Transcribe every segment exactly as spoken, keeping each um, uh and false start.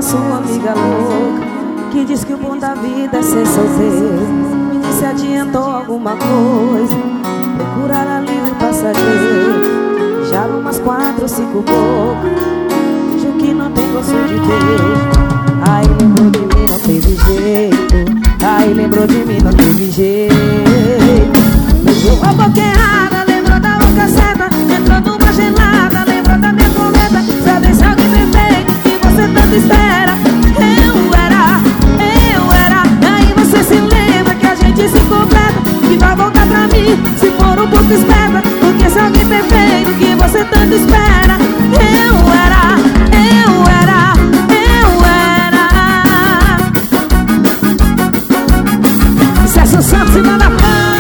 sua amiga louca que diz que o bom da vida é ser solteiro. Me disse adiantou alguma coisa, procurar alívio passageiro. Já umas quatro ou cinco bocas, fingiu que não tem gosto de beijo. Aí lembrou de mim, não teve jeito. Aí lembrou de mim, não teve jeito. Beijou a boca errada, lembrou da boca certa. Entrou numa gelada, lembrou da minha coleta. Sabe se alguém perfeito que você tanto espera. Eu era, eu era. Aí você se lembra que a gente se completa, que vai voltar pra mim se for um pouco esperta. Porque se alguém perfeito que você tanto espera. Eu era, eu era, eu era. César Santos e Manda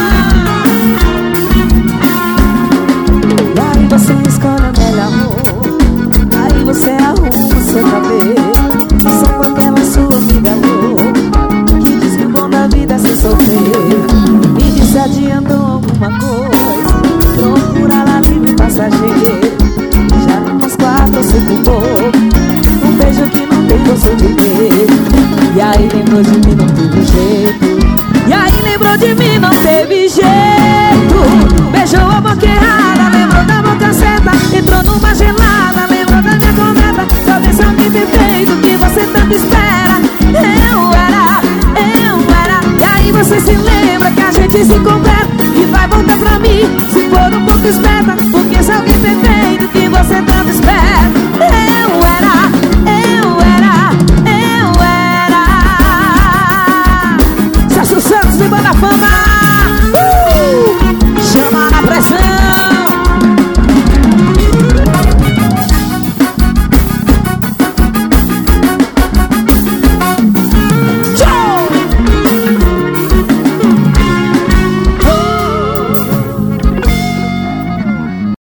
Você escolhe a melhor roupa, aí você arruma seu cabelo. Só com aquela sua amiga louca que diz que o bom da vida é ser solteiro. Me disse adiantou alguma coisa, procurar alívio passageiro. Já umas quatro ou cinco bocas, um beijo que não tem gosto de beijo. E aí lembrou de mim, não teve jeito. E aí lembrou de mim, não teve jeito. Beijou a boca errada, lembrou da boca certa. Entrou numa gelada, lembrou da minha cometa. Talvez se alguém perfeito que você tanto espera. Eu era, eu era. E aí você se lembra que a gente se completa e vai voltar pra mim se for um pouco esperta. Porque se alguém perfeito que você tanto espera. Eu era, eu era, eu era. César Santos e Manda Fama.